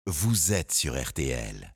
vous êtes sur RTL.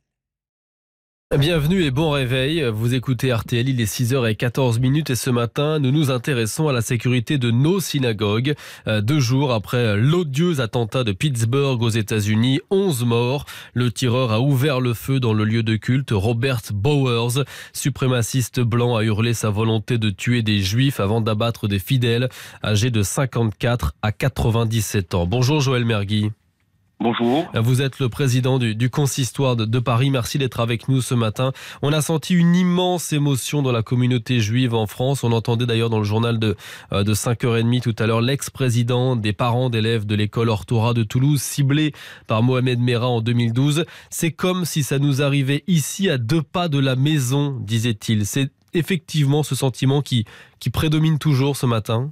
Bienvenue et bon réveil, vous écoutez RTL, il est 6h14 et ce matin nous nous intéressons à la sécurité de nos synagogues. 2 jours après l'odieux attentat de Pittsburgh aux États-Unis, 11 morts. Le tireur a ouvert le feu dans le lieu de culte. Robert Bowers, suprémaciste blanc, a hurlé sa volonté de tuer des juifs avant d'abattre des fidèles âgés de 54 à 97 ans. Bonjour Joël Mergui. Bonjour. Vous êtes le président du consistoire de Paris. Merci d'être avec nous ce matin. On a senti une immense émotion dans la communauté juive en France. On entendait d'ailleurs dans le journal de 5h30 tout à l'heure l'ex-président des parents d'élèves de l'école Orthora de Toulouse, ciblé par Mohamed Merah en 2012. C'est comme si ça nous arrivait ici à 2 pas de la maison, disait-il. C'est effectivement ce sentiment qui prédomine toujours ce matin.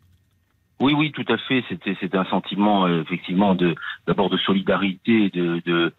Oui, tout à fait. C'était un sentiment effectivement d'abord de solidarité, de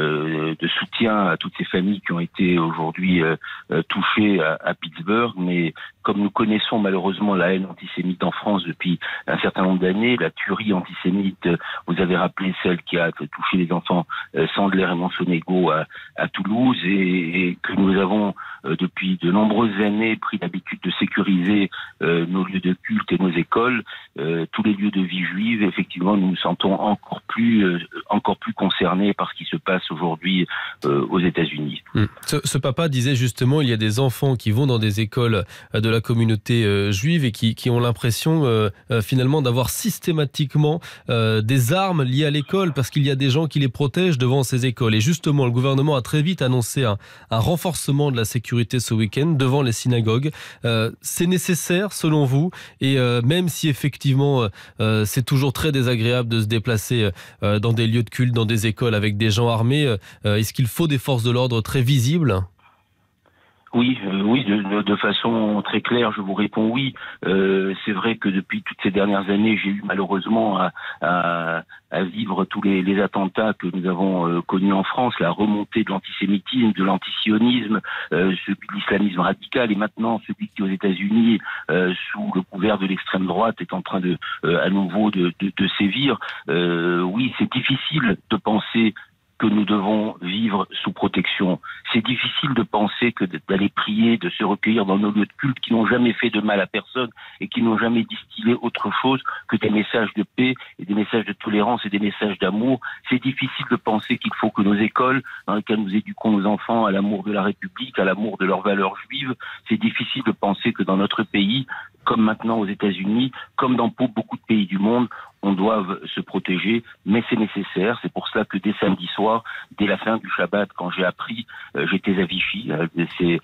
soutien à toutes ces familles qui ont été aujourd'hui touchées à Pittsburgh. Mais comme nous connaissons malheureusement la haine antisémite en France depuis un certain nombre d'années, la tuerie antisémite, vous avez rappelé celle qui a touché les enfants Sandler et Monsonego à Toulouse, et que nous avons depuis de nombreuses années pris l'habitude de sécuriser nos lieux de culte et nos écoles. Tous les lieux de vie juive, effectivement, nous nous sentons encore plus concernés par ce qui se passe aujourd'hui aux États-Unis. Ce papa disait justement, il y a des enfants qui vont dans des écoles de la communauté juive et qui ont l'impression finalement d'avoir systématiquement des armes liées à l'école parce qu'il y a des gens qui les protègent devant ces écoles. Et justement, le gouvernement a très vite annoncé un renforcement de la sécurité ce week-end devant les synagogues. C'est nécessaire selon vous, et même si effectivement c'est toujours très désagréable de se déplacer dans des lieux de culte, dans des écoles avec des gens armés, est-ce qu'il faut des forces de l'ordre très visibles ? Oui, de façon très claire, je vous réponds oui. C'est vrai que depuis toutes ces dernières années, j'ai eu malheureusement à vivre tous les attentats que nous avons connus en France, la remontée de l'antisémitisme, de l'antisionisme, celui de l'islamisme radical, et maintenant celui qui aux États-Unis, sous le couvert de l'extrême droite, est en train à nouveau de sévir. Oui, c'est difficile de penser que nous devons vivre sous protection. C'est difficile de penser que d'aller prier, de se recueillir dans nos lieux de culte qui n'ont jamais fait de mal à personne et qui n'ont jamais distillé autre chose que des messages de paix et des messages de tolérance et des messages d'amour. C'est difficile de penser qu'il faut que nos écoles, dans lesquelles nous éduquons nos enfants à l'amour de la République, à l'amour de leurs valeurs juives, c'est difficile de penser que dans notre pays, comme maintenant aux États-Unis, comme dans beaucoup de pays du monde, on doit se protéger, mais c'est nécessaire. C'est pour cela que dès samedi soir, dès la fin du Shabbat, quand j'ai appris, j'étais à Vichy, j'étais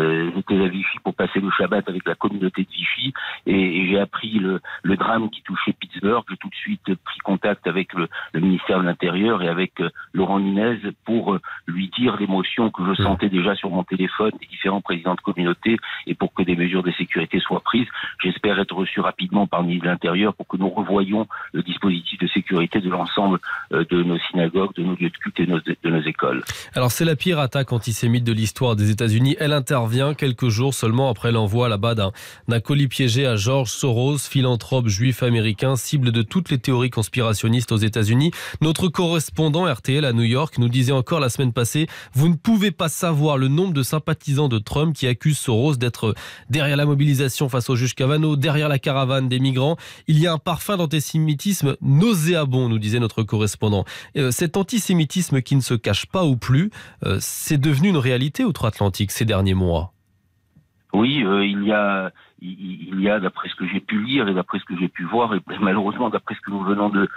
à Vichy pour passer le Shabbat avec la communauté de Vichy, et j'ai appris le drame qui touchait Pittsburgh. J'ai tout de suite pris contact avec le ministère de l'Intérieur et avec Laurent Nunez pour lui dire l'émotion que je sentais déjà sur mon téléphone des différents présidents de communauté, et pour que des mesures de sécurité soient prises. J'espère être reçu rapidement par le ministre de l'Intérieur pour que nous revoyions le dispositif de sécurité de l'ensemble de nos synagogues, de nos lieux de culte et de nos écoles. Alors c'est la pire attaque antisémite de l'histoire des États-Unis. Elle intervient quelques jours seulement après l'envoi là-bas d'un colis piégé à George Soros, philanthrope juif américain, cible de toutes les théories conspirationnistes aux États-Unis. Notre correspondant RTL à New York nous disait encore la semaine passée: vous ne pouvez pas savoir le nombre de sympathisants de Trump qui accusent Soros d'être derrière la mobilisation face au juge Kavanaugh, derrière la caravane des migrants. Il y a un parfum d'antisémitisme nauséabond, nous disait notre correspondant. Cet antisémitisme qui ne se cache pas ou plus, c'est devenu une réalité outre-Atlantique ces derniers mois. Oui, il y a, d'après ce que j'ai pu lire et d'après ce que j'ai pu voir, et malheureusement d'après ce que nous venons de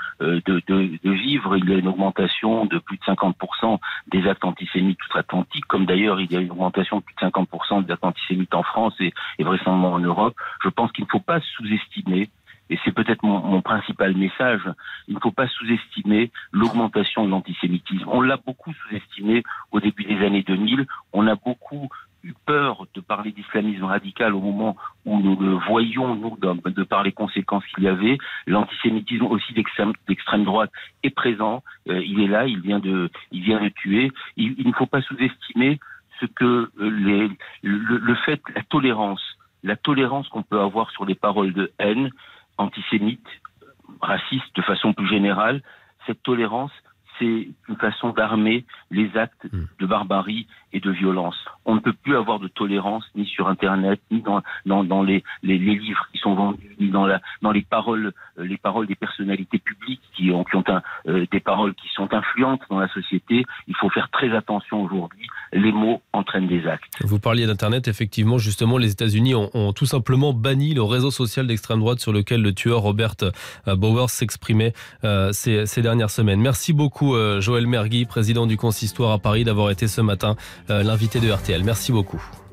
vivre, il y a une augmentation de plus de 50% des actes antisémites outre-Atlantique, comme d'ailleurs il y a une augmentation de plus de 50% des actes antisémites en France et vraisemblablement en Europe. Je pense qu'il ne faut pas sous-estimer, et c'est peut-être mon principal message, il ne faut pas sous-estimer l'augmentation de l'antisémitisme. On l'a beaucoup sous-estimé au début des années 2000, on a beaucoup eu peur de parler d'islamisme radical au moment où nous le voyions, nous, de par les conséquences qu'il y avait. L'antisémitisme aussi d'extrême droite est présent, il est là, il vient de tuer. Il ne faut pas sous-estimer ce que le fait, la tolérance qu'on peut avoir sur les paroles de haine, antisémites, racistes de façon plus générale. Cette tolérance, c'est une façon d'armer les actes de barbarie et de violence. On ne peut plus avoir de tolérance ni sur Internet, ni dans les livres qui sont vendus, ni dans les paroles des personnalités publiques qui ont des paroles qui sont influentes dans la société. Il faut faire très attention aujourd'hui. Les mots entraînent des actes. Vous parliez d'Internet, effectivement, justement, les États-Unis ont tout simplement banni le réseau social d'extrême droite sur lequel le tueur Robert Bowers s'exprimait ces dernières semaines. Merci beaucoup Joël Mergui, président du Consistoire à Paris, d'avoir été ce matin l'invité de RTL. Merci beaucoup.